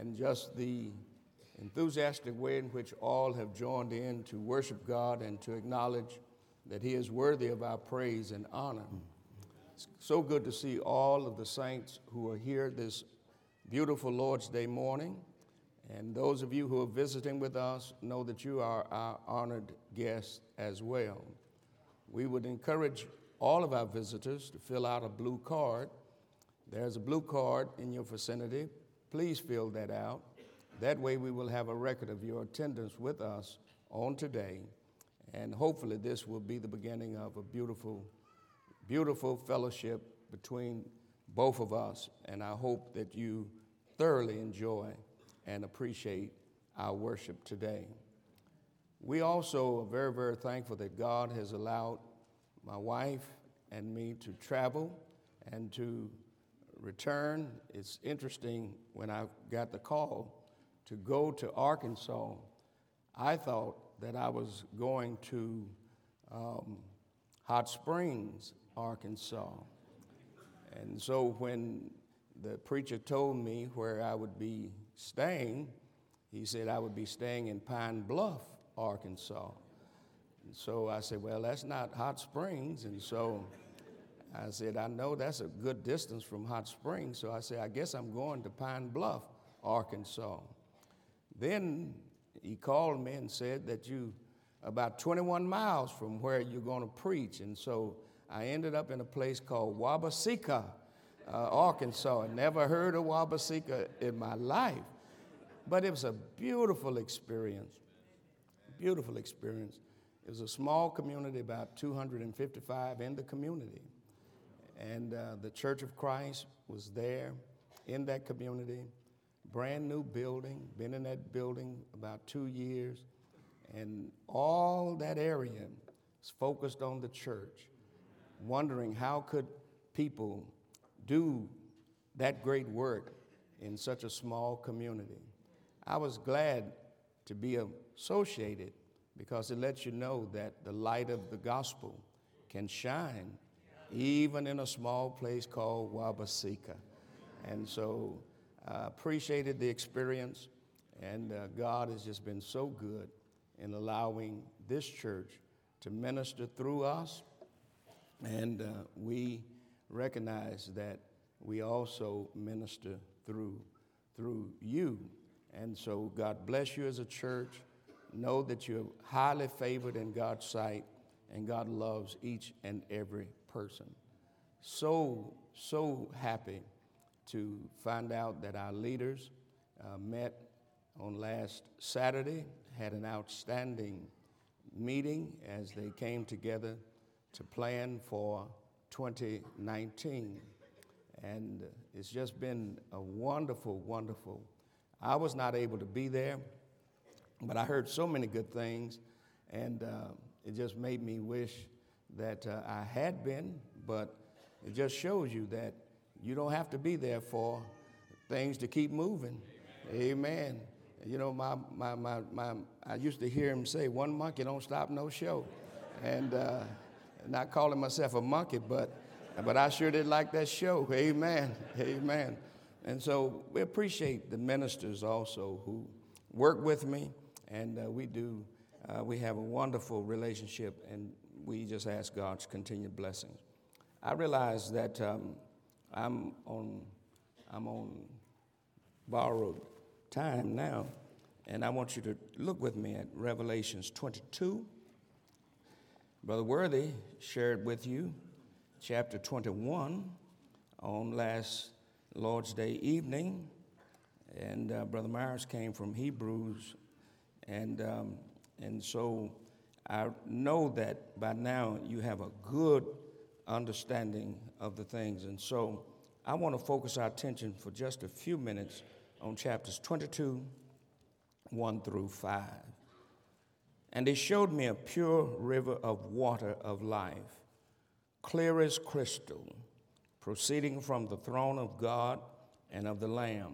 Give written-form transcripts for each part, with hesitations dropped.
and just the enthusiastic way in which all have joined in to worship God and to acknowledge that He is worthy of our praise and honor. It's so good to see all of the saints who are here this beautiful Lord's Day morning. And those of you who are visiting with us know that you are our honored guests as well. We would encourage all of our visitors to fill out a blue card. There's a blue card in your vicinity. Please fill that out. That way we will have a record of your attendance with us on today. And hopefully this will be the beginning of a beautiful, beautiful fellowship between both of us. And I hope that you thoroughly enjoy and appreciate our worship today. We also are very, very thankful that God has allowed my wife and me to travel and to return. It's interesting, when I got the call to go to Arkansas, I thought that I was going to Hot Springs, Arkansas. And so when the preacher told me where I would be staying, he said I would be staying in Pine Bluff, Arkansas. And so I said, well, that's not Hot Springs. And so I said, I know that's a good distance from Hot Springs. So I said, I guess I'm going to Pine Bluff, Arkansas. Then he called me and said that you about 21 miles from where you're going to preach. And so I ended up in a place called Wabaseka, Arkansas. I never heard of Wabaseka in my life, but it was a beautiful experience, beautiful experience. It was a small community, about 255 in the community. And the Church of Christ was there in that community, brand new building, been in that building about 2 years. And all that area is focused on the church, wondering how could people do that great work in such a small community. I was glad to be associated because it lets you know that the light of the gospel can shine even in a small place called Wabaseka. And so I appreciated the experience, and God has just been so good in allowing this church to minister through us. And we recognize that we also minister through you. And so God bless you as a church. Know that you're highly favored in God's sight, and God loves each and every person. So happy to find out that our leaders met on last Saturday, had an outstanding meeting as they came together to plan for 2019. And it's just been a wonderful, wonderful. I was not able to be there, but I heard so many good things, and it just made me wish that I had been, but it just shows you that you don't have to be there for things to keep moving. Amen. You know, I used to hear him say, one monkey don't stop no show. And not calling myself a monkey, but I sure did like that show. Amen. Amen. And so we appreciate the ministers also who work with me, and we have a wonderful relationship, and we just ask God's continued blessings. I realize that I'm on borrowed time now, and I want you to look with me at Revelations 22. Brother Worthy shared with you chapter 21 on last Lord's Day evening, and Brother Myers came from Hebrews, and so I know that by now you have a good understanding of the things, and so I want to focus our attention for just a few minutes on chapters 22, 1 through 5. And he showed me a pure river of water of life, clear as crystal, proceeding from the throne of God and of the Lamb.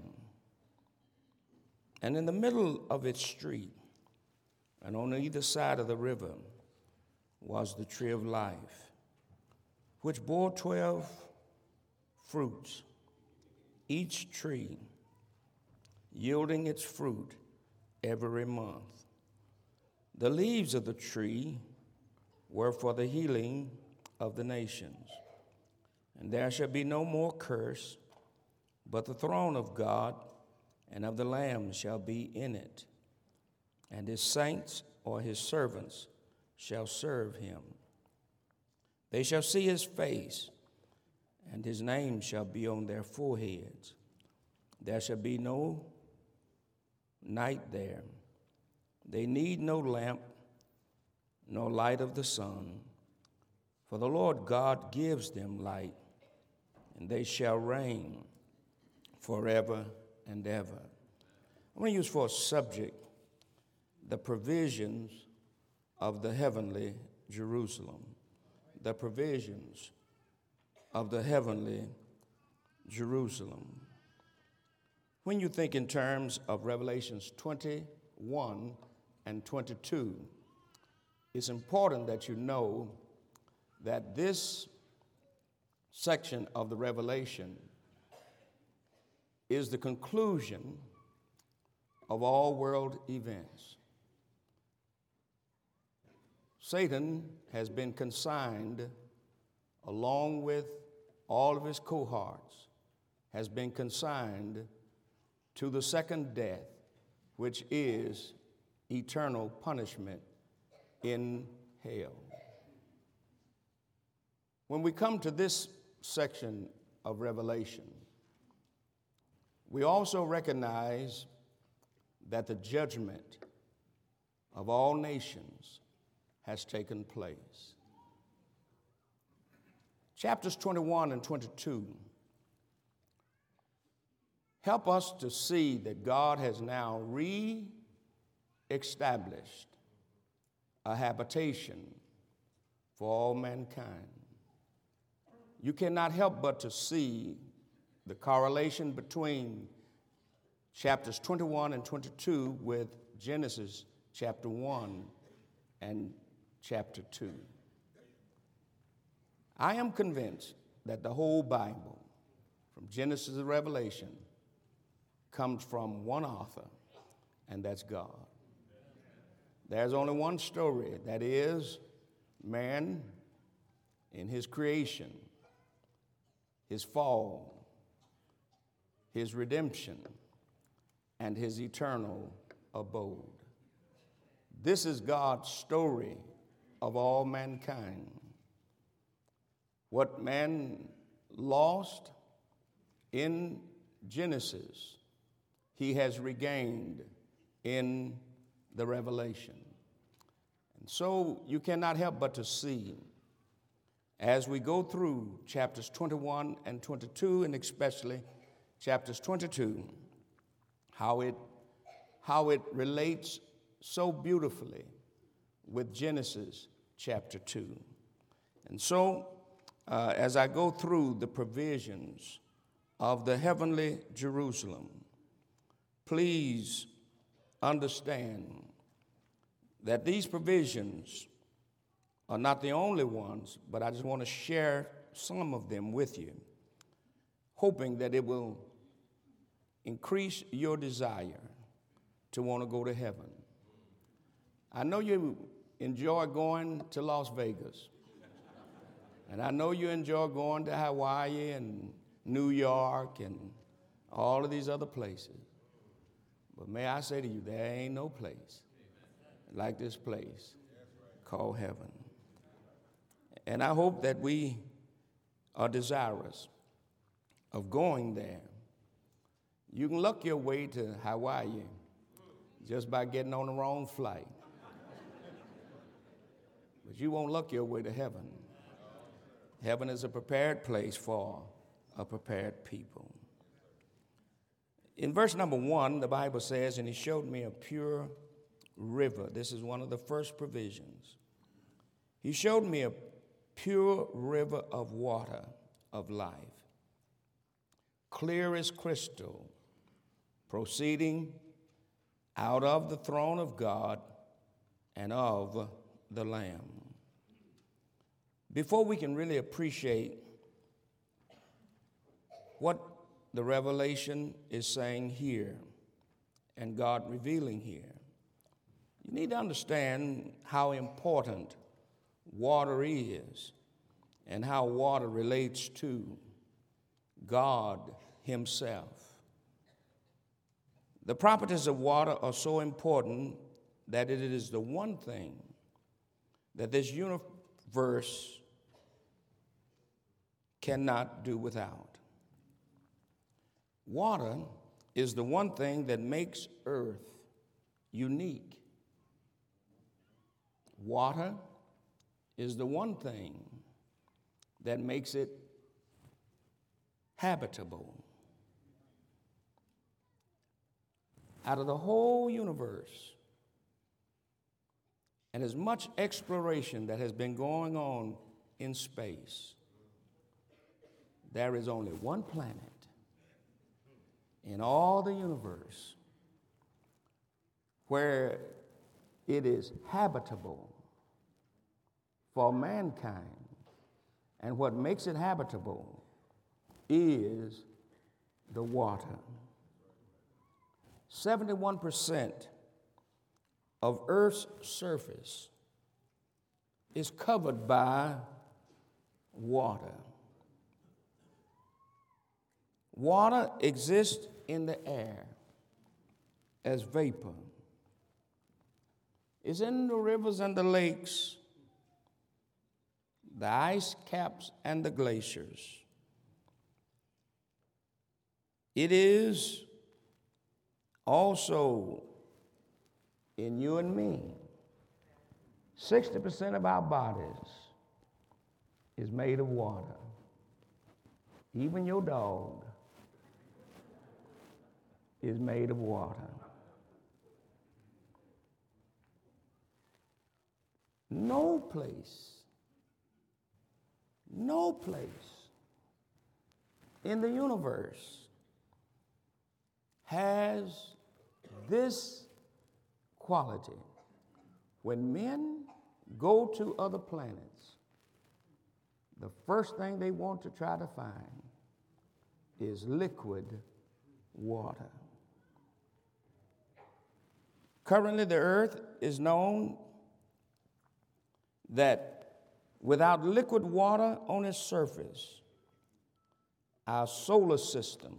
And in the middle of its street, and on either side of the river, was the tree of life, which bore 12 fruits, each tree yielding its fruit every month. The leaves of the tree were for the healing of the nations. And there shall be no more curse, but the throne of God and of the Lamb shall be in it, and his saints or his servants shall serve him. They shall see his face, and his name shall be on their foreheads. There shall be no night there. They need no lamp, nor light of the sun, for the Lord God gives them light, and they shall reign forever and ever. I want to use for a subject the provisions of the heavenly Jerusalem. The provisions of the heavenly Jerusalem. When you think in terms of Revelations 21 and 22, it's important that you know that this section of the Revelation is the conclusion of all world events. Satan has been consigned, along with all of his cohorts, has been consigned to the second death, which is eternal punishment in hell. When we come to this section of Revelation, we also recognize that the judgment of all nations has taken place. Chapters 21 and 22 help us to see that God has now re-established a habitation for all mankind. You cannot help but to see the correlation between chapters 21 and 22 with Genesis chapter 1 and chapter 2. I am convinced that the whole Bible, from Genesis to Revelation, comes from one author, and that's God. There's only one story, that is man in his creation, his fall, his redemption, and his eternal abode. This is God's story of all mankind. What man lost in Genesis, he has regained in the Revelation. And so you cannot help but to see, as we go through chapters 21 and 22, and especially chapters 22, how it relates so beautifully with Genesis chapter 2. And so, as I go through the provisions of the heavenly Jerusalem, please understand that these provisions are not the only ones, but I just want to share some of them with you, hoping that it will increase your desire to want to go to heaven. I know you enjoy going to Las Vegas, and I know you enjoy going to Hawaii and New York and all of these other places. But may I say to you, there ain't no place like this place called heaven. And I hope that we are desirous of going there. You can luck your way to Hawaii just by getting on the wrong flight. But you won't luck your way to heaven. Heaven is a prepared place for a prepared people. In verse number 1, the Bible says, "And he showed me a pure river." This is one of the first provisions. He showed me a pure river of water of life, clear as crystal, proceeding out of the throne of God and of the Lamb. Before we can really appreciate what the Revelation is saying here, and God revealing here. You need to understand how important water is and how water relates to God himself. The properties of water are so important that it is the one thing that this universe cannot do without. Water is the one thing that makes earth unique. Water is the one thing that makes it habitable. Out of the whole universe, and as much exploration that has been going on in space, there is only one planet in all the universe where it is habitable for mankind. And what makes it habitable is the water. 71% of Earth's surface is covered by water. Water exists in the air as vapor. It's in the rivers and the lakes, the ice caps and the glaciers. It is also in you and me. 60% of our bodies is made of water. Even your dog is made of water. No place in the universe has this quality. When men go to other planets, the first thing they want to try to find is liquid water. Currently, the earth is known that without liquid water on its surface, our solar system,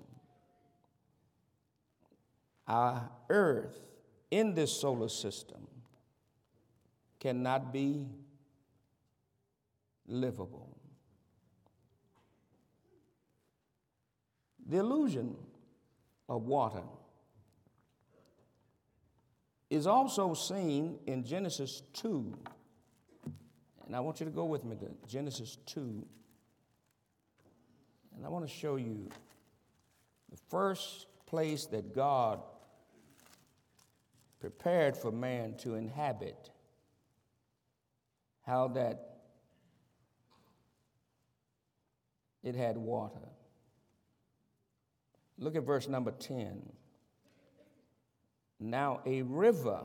our earth in this solar system cannot be livable. The illusion of water is also seen in Genesis 2. And I want you to go with me to Genesis 2. And I want to show you the first place that God prepared for man to inhabit, how that it had water. Look at verse number 10. Now a river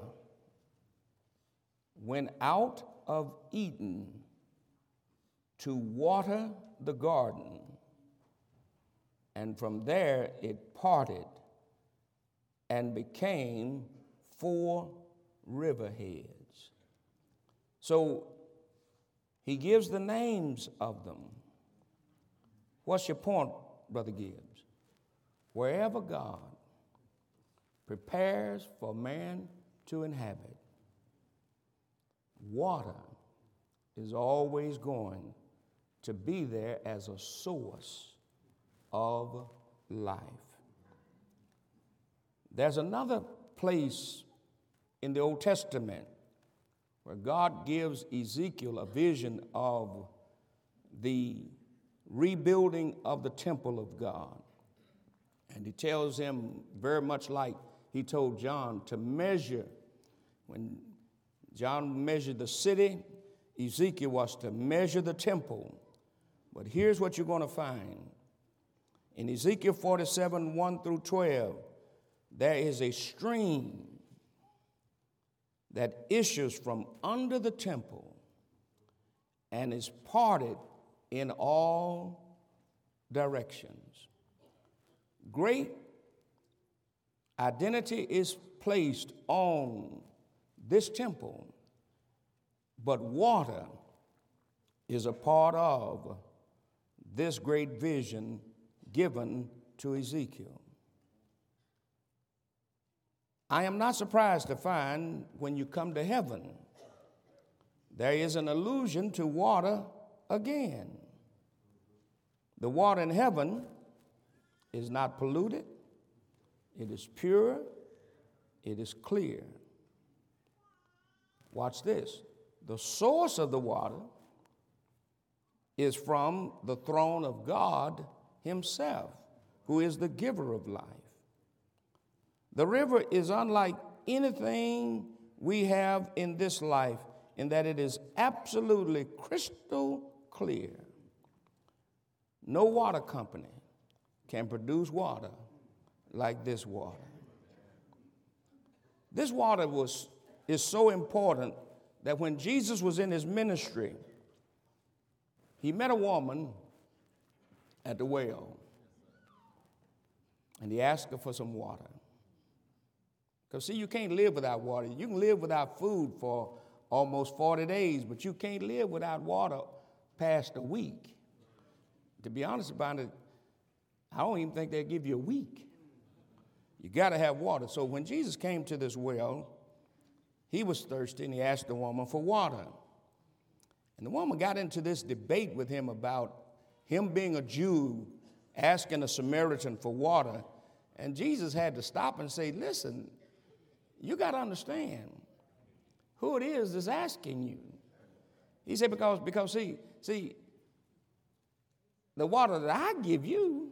went out of Eden to water the garden, and from there it parted and became 4 riverheads. So he gives the names of them. What's your point, Brother Gibbs? Wherever God prepares for man to inhabit, water is always going to be there as a source of life. There's another place in the Old Testament where God gives Ezekiel a vision of the rebuilding of the temple of God. And he tells him, very much like he told John, to measure. When John measured the city, Ezekiel was to measure the temple. But here's what you're going to find. In Ezekiel 47, 1 through 12, there is a stream that issues from under the temple and is parted in all directions. Great Identity is placed on this temple, but water is a part of this great vision given to Ezekiel. I am not surprised to find when you come to heaven, there is an allusion to water again. The water in heaven is not polluted, it is pure, it is clear. Watch this. The source of the water is from the throne of God himself, who is the giver of life. The river is unlike anything we have in this life in that it is absolutely crystal clear. No water company can produce water like this water. This water is so important that when Jesus was in his ministry, he met a woman at the well, and he asked her for some water. Because, see, you can't live without water. You can live without food for almost 40 days, but you can't live without water past a week. To be honest about it, I don't even think they'll give you a week. You got to have water. So when Jesus came to this well, he was thirsty, and he asked the woman for water. And the woman got into this debate with him about him being a Jew, asking a Samaritan for water. And Jesus had to stop and say, listen, you got to understand who it is that's asking you. He said, because see, the water that I give you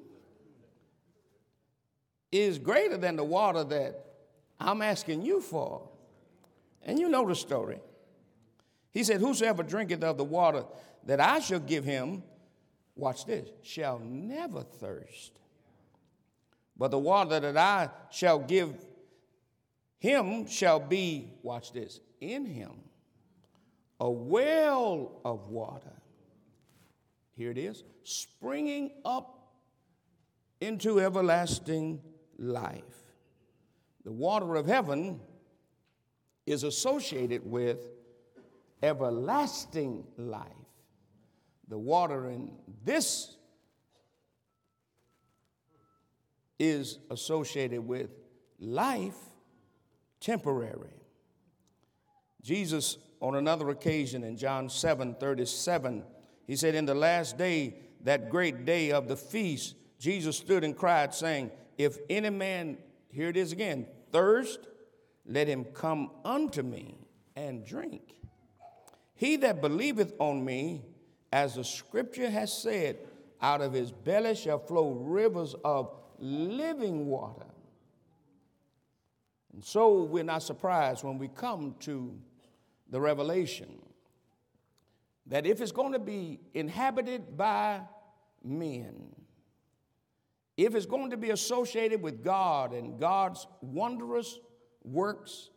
is greater than the water that I'm asking you for. And you know the story. He said, whosoever drinketh of the water that I shall give him, watch this, shall never thirst. But the water that I shall give him shall be, watch this, in him, a well of water. Here it is, springing up into everlasting life. The water of heaven is associated with everlasting life. The water in this is associated with life temporary. Jesus, on another occasion in John 7:37, he said, in the last day, that great day of the feast, Jesus stood and cried, saying, if any man, here it is again, thirst, let him come unto me and drink. He that believeth on me, as the scripture has said, out of his belly shall flow rivers of living water. And so we're not surprised when we come to the revelation that if it's going to be inhabited by men, if it's going to be associated with God and God's wondrous works,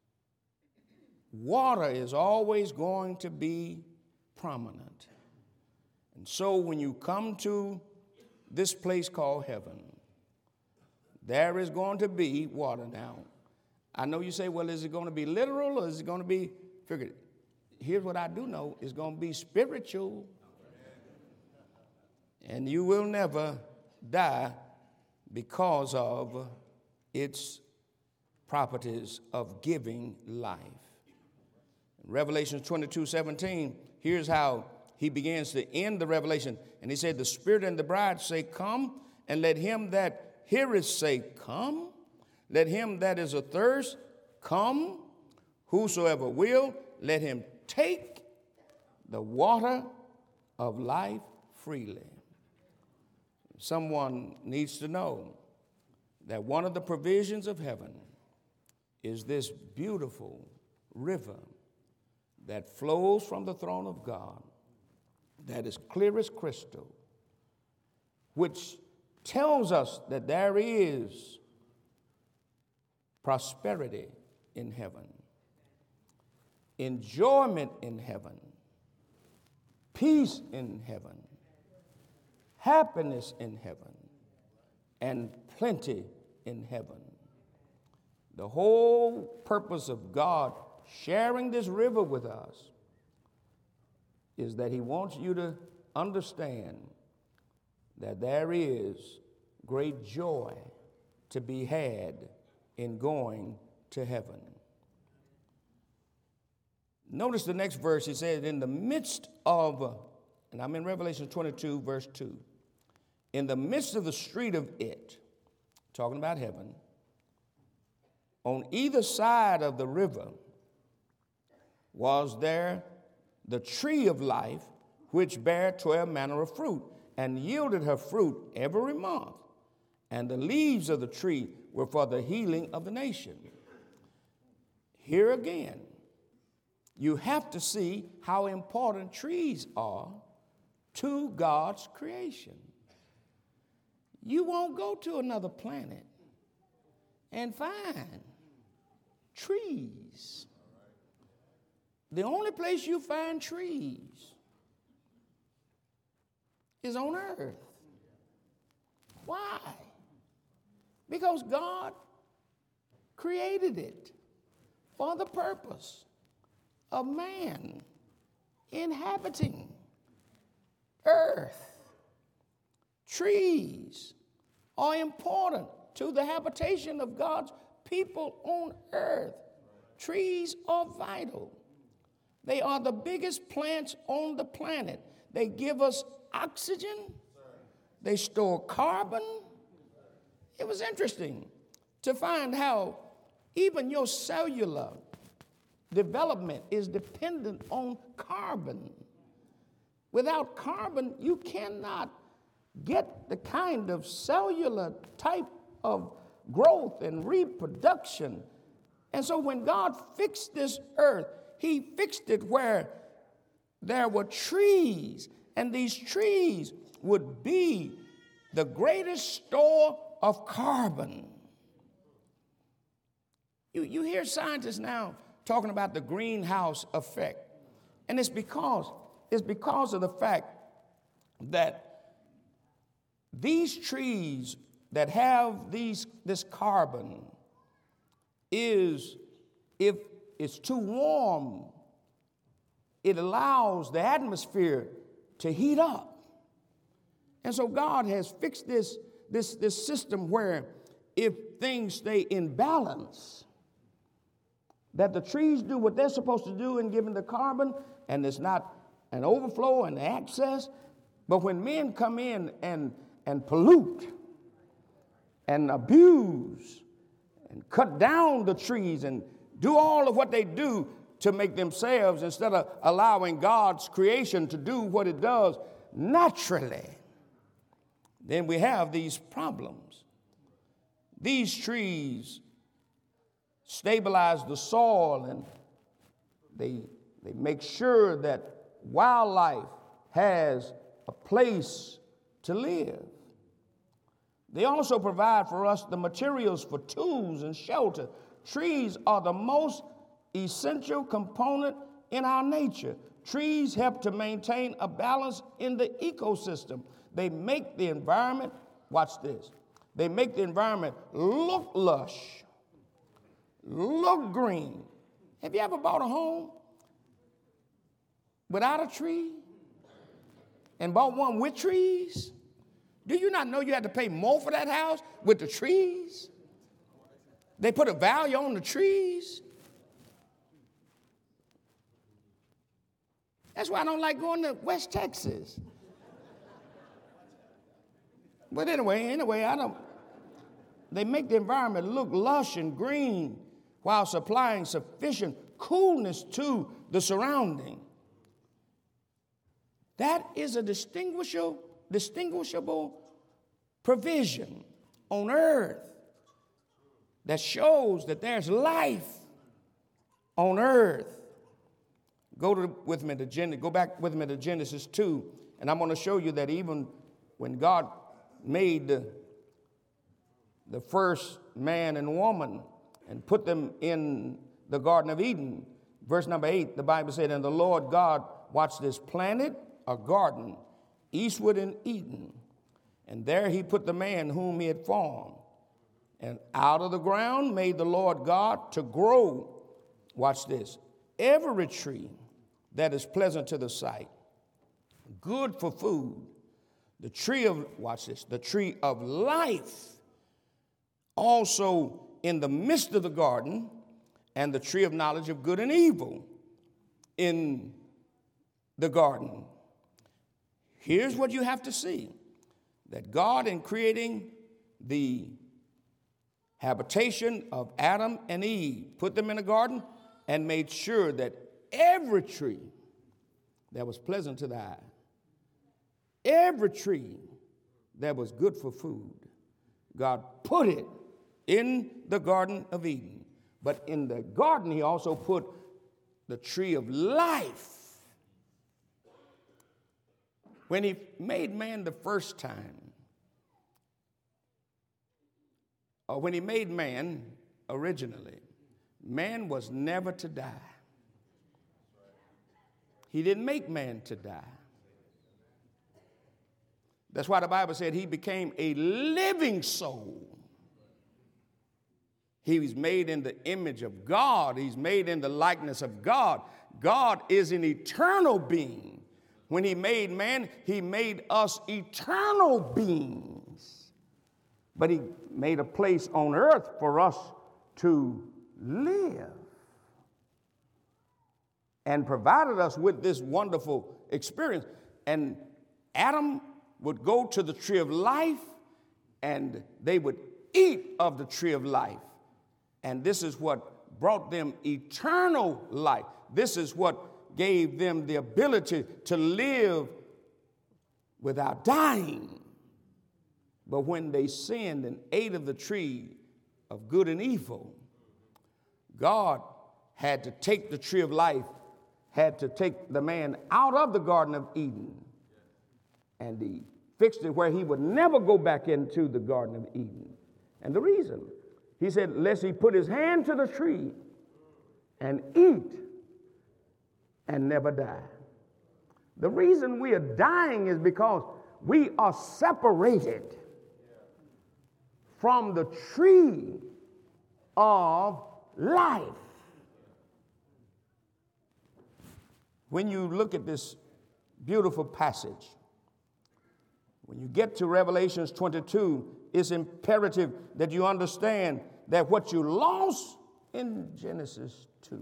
water is always going to be prominent. And so when you come to this place called heaven, there is going to be water. Now, I know you say, well, is it going to be literal or is it going to be figurative? Here's what I do know. It's going to be spiritual. And you will never die because of its properties of giving life. Revelation 22:17, here's how he begins to end the revelation. And he said, the Spirit and the bride say, come, and let him that heareth say, come. Let him that is athirst come. Whosoever will, let him take the water of life freely. Someone needs to know that one of the provisions of heaven is this beautiful river that flows from the throne of God, that is clear as crystal, which tells us that there is prosperity in heaven, enjoyment in heaven, peace in heaven, happiness in heaven, and plenty in heaven. The whole purpose of God sharing this river with us is that he wants you to understand that there is great joy to be had in going to heaven. Notice the next verse. He says, in the midst of, and I'm in Revelation 22, verse 2, in the midst of the street of it, talking about heaven, on either side of the river was there the tree of life, which bare 12 manner of fruit, and yielded her fruit every month. And the leaves of the tree were for the healing of the nation. Here again, you have to see how important trees are to God's creation. You won't go to another planet and find trees. The only place you find trees is on earth. Why? Because God created it for the purpose of man inhabiting earth. Trees are important to the habitation of God's people on earth. Trees are vital. They are the biggest plants on the planet. They give us oxygen. They store carbon. It was interesting to find how even your cellular development is dependent on carbon. Without carbon, you cannot get the kind of cellular type of growth and reproduction. And so when God fixed this earth, he fixed it where there were trees, and these trees would be the greatest store of carbon. You hear scientists now talking about the greenhouse effect, and it's because of the fact that these trees that have this carbon is, if it's too warm, it allows the atmosphere to heat up. And so God has fixed this system where if things stay in balance, that the trees do what they're supposed to do in giving the carbon, and there's not an overflow and excess. But when men come in and pollute and abuse and cut down the trees and do all of what they do to make themselves, instead of allowing God's creation to do what it does naturally, then we have these problems. These trees stabilize the soil, and they make sure that wildlife has a place to live. They also provide for us the materials for tools and shelter. Trees are the most essential component in our nature. Trees help to maintain a balance in the ecosystem. They make the environment, watch this, they make the environment look lush, look green. Have you ever bought a home without a tree and bought one with trees? Do you not know you had to pay more for that house with the trees? They put a value on the trees. That's why I don't like going to West Texas. But anyway, they make the environment look lush and green while supplying sufficient coolness to the surrounding. That is a distinguishable provision on earth that shows that there's life on earth. Go back with me to Genesis 2, and I'm going to show you that even when God made the first man and woman and put them in the Garden of Eden, verse number 8, the Bible said, and the Lord God, watch this, planted a garden eastward in Eden, and there he put the man whom he had formed. And out of the ground made the Lord God to grow, watch this, every tree that is pleasant to the sight, good for food, the tree of, watch this, the tree of life, also in the midst of the garden, and the tree of knowledge of good and evil in the garden. Here's what you have to see, that God, in creating the habitation of Adam and Eve, put them in a garden and made sure that every tree that was pleasant to the eye, every tree that was good for food, God put it in the Garden of Eden. But in the garden, he also put the tree of life. When he made man the first time, or when he made man originally, man was never to die. He didn't make man to die. That's why the Bible said he became a living soul. He was made in the image of God. He's made in the likeness of God. God is an eternal being. When he made man, he made us eternal beings. But he made a place on earth for us to live and provided us with this wonderful experience. And Adam would go to the tree of life, and they would eat of the tree of life. And this is what brought them eternal life. This is what gave them the ability to live without dying. But when they sinned and ate of the tree of good and evil, God had to take the tree of life, had to take the man out of the Garden of Eden, and he fixed it where he would never go back into the Garden of Eden. And the reason, he said, lest he put his hand to the tree and eat and never die. The reason we are dying is because we are separated from the tree of life. When you look at this beautiful passage, when you get to Revelations 22, it's imperative that you understand that what you lost in Genesis 2,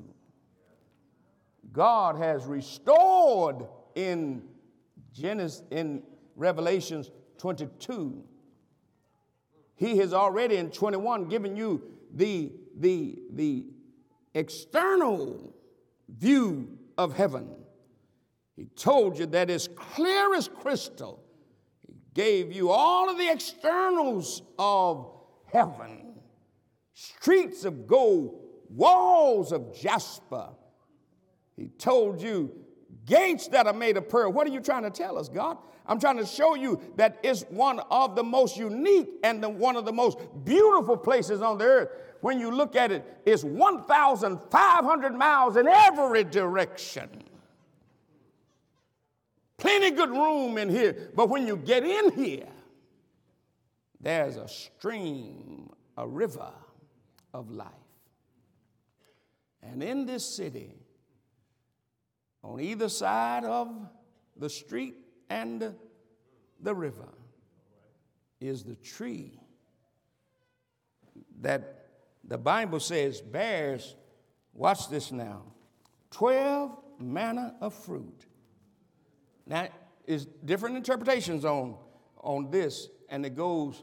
God has restored in Revelations 22. He has already in 21 given you the external view of heaven. He told you that it's clear as crystal. He gave you all of the externals of heaven. Streets of gold, walls of jasper. He told you gates that are made of pearl. What are you trying to tell us, God? I'm trying to show you that it's one of the most unique and one of the most beautiful places on the earth. When you look at it, it's 1,500 miles in every direction. Plenty good room in here. But when you get in here, there's a stream, a river of life. And in this city, on either side of the street and the river, is the tree that the Bible says bears, watch this now, 12 manner of fruit. Now, is different interpretations on this, and it go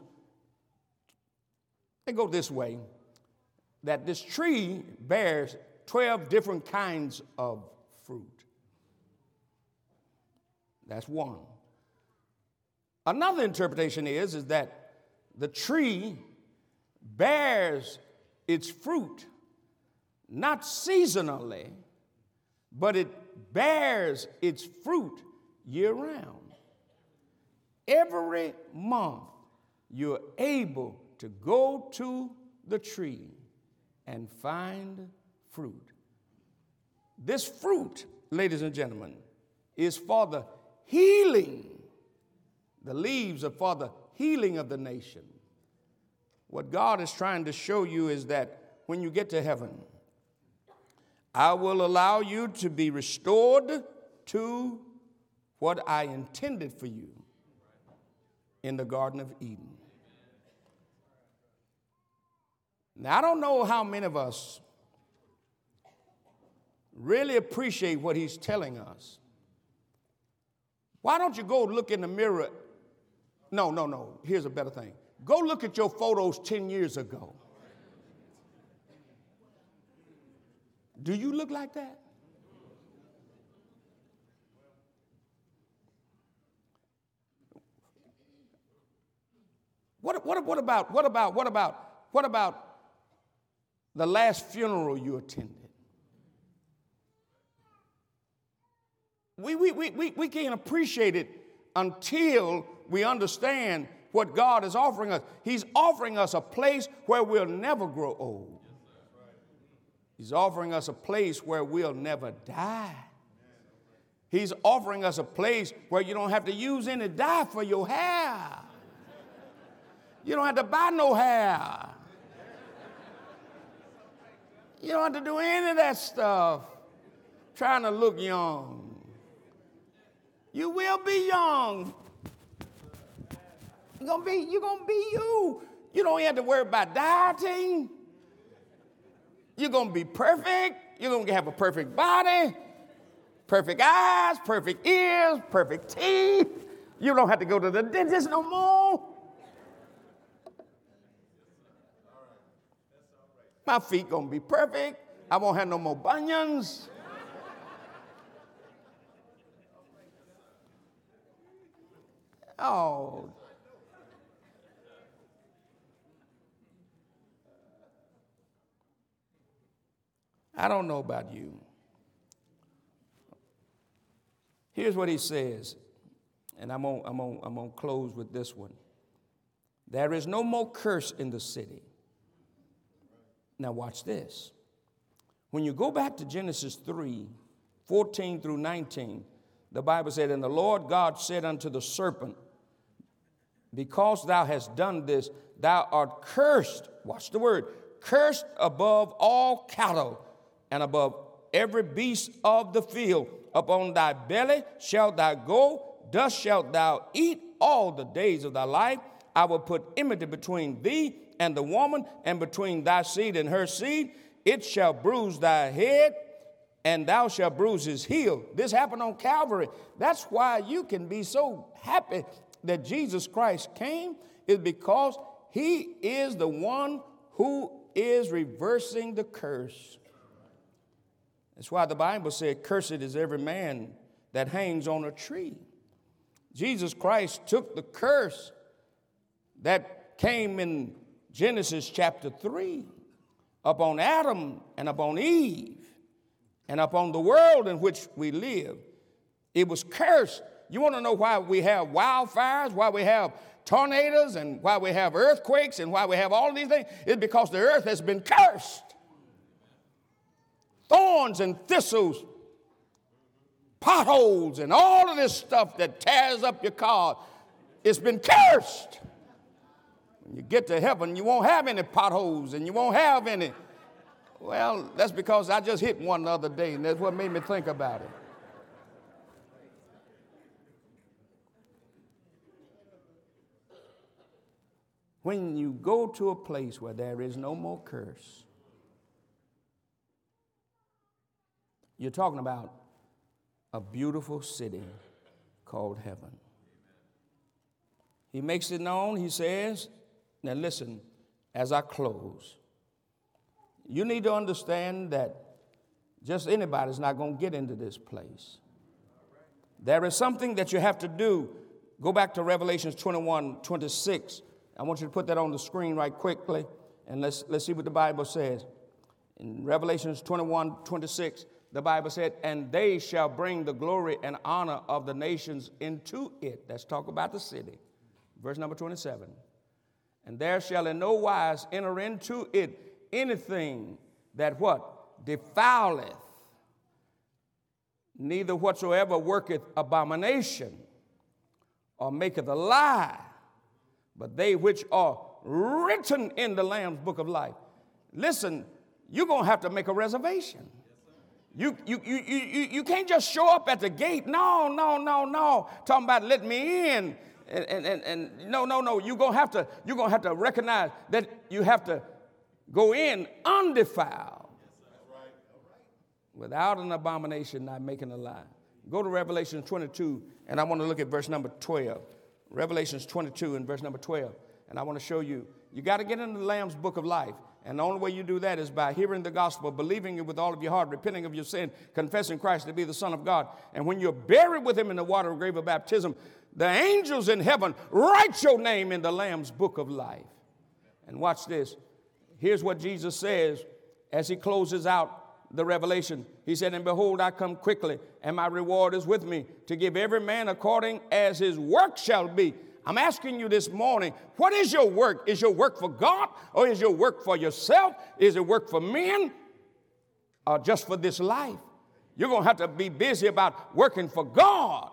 this way, that this tree bears 12 different kinds of fruit. That's one. Another interpretation is that the tree bears its fruit not seasonally, but it bears its fruit year-round. Every month, you're able to go to the tree and find fruit. This fruit, ladies and gentlemen, is for the healing. The leaves are for the healing of the nation. What God is trying to show you is that when you get to heaven, I will allow you to be restored to what I intended for you in the Garden of Eden. Now, I don't know how many of us really appreciate what he's telling us. Why don't you go look in the mirror? No. Here's a better thing. Go look at your photos 10 years ago. Do you look like that? What about the last funeral you attended? We can't appreciate it until we understand what God is offering us. He's offering us a place where we'll never grow old. He's offering us a place where we'll never die. He's offering us a place where you don't have to use any dye for your hair. You don't have to buy no hair. You don't have to do any of that stuff trying to look young. You will be young. You're gonna be you. You don't have to worry about dieting. You're going to be perfect. You're going to have a perfect body, perfect eyes, perfect ears, perfect teeth. You don't have to go to the dentist no more. My feet going to be perfect. I won't have no more bunions. Oh. I don't know about you. Here's what he says, and I'm gonna close with this one. There is no more curse in the city. Now watch this. When you go back to Genesis 3:14 through 19, the Bible said, and the Lord God said unto the serpent, because thou hast done this, thou art cursed, watch the word, cursed above all cattle, and above every beast of the field. Upon thy belly shalt thou go, dust shalt thou eat all the days of thy life. I will put enmity between thee and the woman, and between thy seed and her seed. It shall bruise thy head, and thou shalt bruise his heel. This happened on Calvary. That's why you can be so happy that Jesus Christ came, is because he is the one who is reversing the curse. That's why the Bible said, cursed is every man that hangs on a tree. Jesus Christ took the curse that came in Genesis chapter 3 upon Adam and upon Eve and upon the world in which we live. It was cursed. You want to know why we have wildfires, why we have tornadoes, and why we have earthquakes, and why we have all of these things? It's because the earth has been cursed. Thorns and thistles, potholes, and all of this stuff that tears up your car, it's been cursed. When you get to heaven, you won't have any potholes, and you won't have any. Well, that's because I just hit one the other day, and that's what made me think about it. When you go to a place where there is no more curse, you're talking about a beautiful city called heaven. He makes it known, he says, now listen, as I close, you need to understand that just anybody's not going to get into this place. There is something that you have to do. Go back to Revelation 21:26. I want you to put that on the screen right quickly, and let's see what the Bible says. In Revelation 21:26, the Bible said, and they shall bring the glory and honor of the nations into it. Let's talk about the city. Verse number 27. And there shall in no wise enter into it anything that what? Defileth, neither whatsoever worketh abomination, or maketh a lie, but they which are written in the Lamb's book of life. Listen, you're going to have to make a reservation. You can't just show up at the gate. No. Talking about let me in. And no. You're going to have to recognize that you have to go in undefiled. Without an abomination, not making a lie. Go to Revelation 22, and I want to look at verse number 12. Revelations 22 and verse number 12. And I want to show you, you got to get into the Lamb's book of life. And the only way you do that is by hearing the gospel, believing it with all of your heart, repenting of your sin, confessing Christ to be the Son of God. And when you're buried with him in the water of grave of baptism, the angels in heaven write your name in the Lamb's book of life. And watch this. Here's what Jesus says as he closes out the revelation. He said, and behold, I come quickly, and my reward is with me, to give every man according as his work shall be. I'm asking you this morning, what is your work? Is your work for God, or is your work for yourself? Is it work for men, or just for this life? You're going to have to be busy about working for God.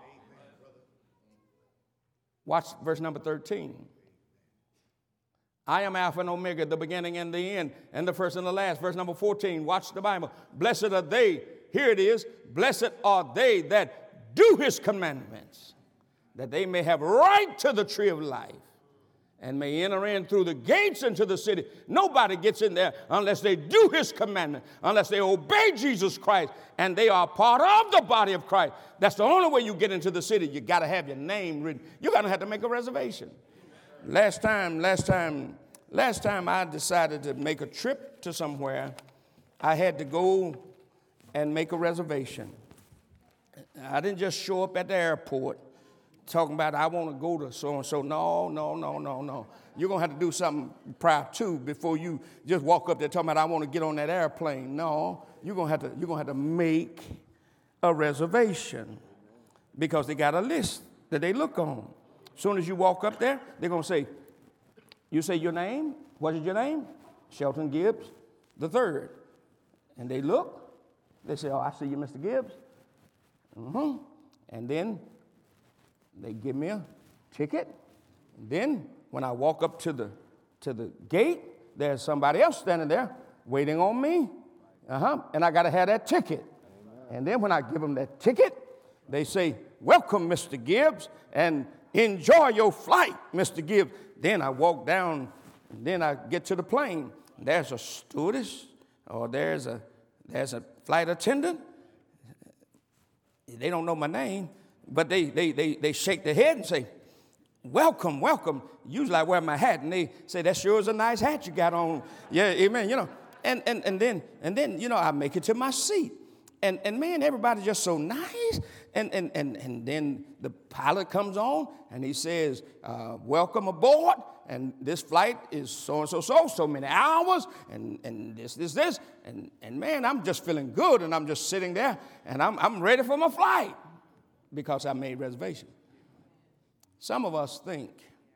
Watch verse number 13. I am Alpha and Omega, the beginning and the end, and the first and the last. Verse number 14, watch the Bible. Blessed are they, here it is, blessed are they that do his commandments, that they may have right to the tree of life and may enter in through the gates into the city. Nobody gets in there unless they do his commandment, unless they obey Jesus Christ, and they are part of the body of Christ. That's the only way you get into the city. You got to have your name written. You're going to have to make a reservation. Last time I decided to make a trip to somewhere, I had to go and make a reservation. I didn't just show up at the airport talking about I want to go to so-and-so. No. You're going to have to do something prior to before you just walk up there talking about I want to get on that airplane. No, you're going to have to make a reservation because they got a list that they look on. As soon as you walk up there, they're going to say, you say your name? What is your name? Shelton Gibbs III. And they look. They say, oh, I see you, Mr. Gibbs. And then they give me a ticket. And then when I walk up to the gate, there's somebody else standing there waiting on me. And I got to have that ticket. And then when I give them that ticket, they say, welcome, Mr. Gibbs, and enjoy your flight, Mr. Gibbs. Then I walk down, and then I get to the plane. There's a stewardess, or there's a flight attendant. They don't know my name, but they shake their head and say, welcome. Usually I wear my hat, and they say, that sure is a nice hat you got on. Yeah, amen, And then, I make it to my seat. And man, everybody's just so nice. And then the pilot comes on and he says, welcome aboard. And this flight is so many hours. And this. And man, I'm just feeling good. And I'm just sitting there and I'm ready for my flight because I made reservation. Some of us think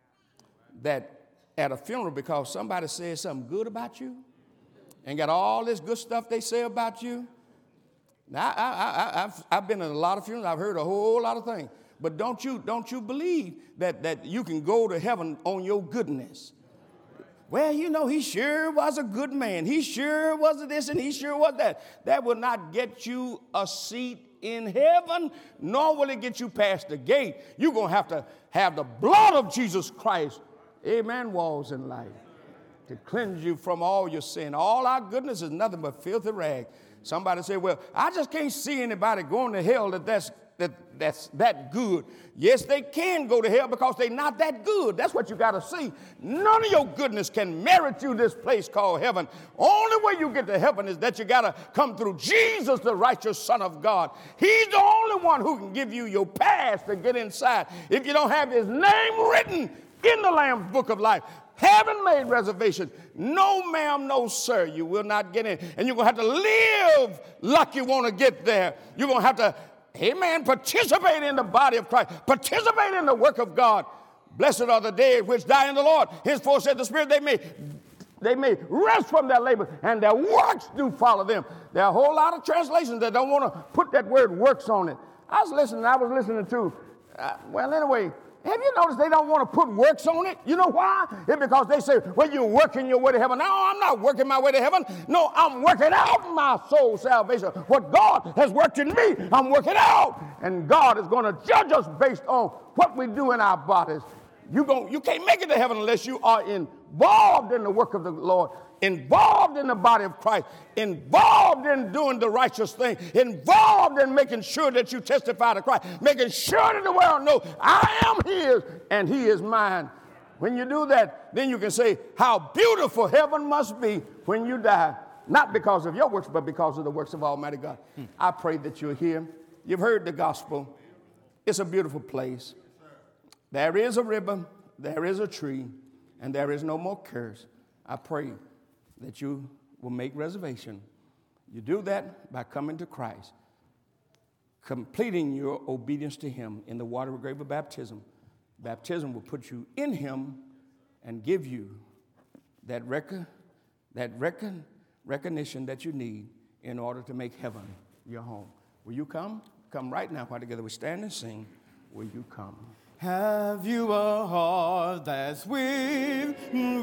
that at a funeral, because somebody says something good about you and got all this good stuff they say about you. Now, I've been in a lot of funerals. I've heard a whole lot of things. But don't you believe that you can go to heaven on your goodness? Well, he sure was a good man. He sure was this and he sure was that. That will not get you a seat in heaven, nor will it get you past the gate. You're going to have the blood of Jesus Christ, amen, walls in life, to cleanse you from all your sin. All our goodness is nothing but filthy rag. Somebody say, well, I just can't see anybody going to hell that's that good. Yes, they can go to hell because they're not that good. That's what you got to see. None of your goodness can merit you this place called heaven. Only way you get to heaven is that you got to come through Jesus, the righteous Son of God. He's the only one who can give you your pass to get inside. If you don't have his name written in the Lamb's book of life, haven't made reservation. No, ma'am, no, sir, you will not get in. And you're going to have to live like you want to get there. You're going to have to, amen, participate in the body of Christ. Participate in the work of God. Blessed are the dead which die in the Lord. Henceforth said the Spirit, they may rest from their labor, and their works do follow them. There are a whole lot of translations that don't want to put that word works on it. I was listening to, Have you noticed they don't want to put works on it? You know why? It's because they say, well, you're working your way to heaven. No, I'm not working my way to heaven. No, I'm working out my soul salvation. What God has worked in me, I'm working out. And God is going to judge us based on what we do in our bodies. You can't make it to heaven unless you are involved in the work of the Lord, involved in the body of Christ, involved in doing the righteous thing, involved in making sure that you testify to Christ, making sure that the world knows I am his and he is mine. When you do that, then you can say how beautiful heaven must be when you die, not because of your works, but because of the works of Almighty God. I pray that you're here. You've heard the gospel. It's a beautiful place. There is a river, there is a tree, and there is no more curse. I pray that you will make reservation. You do that by coming to Christ, completing your obedience to him in the watery grave of baptism. Baptism will put you in him and give you that recognition that you need in order to make heaven your home. Will you come? Come right now while together we stand and sing. Will you come? Have you a heart that's with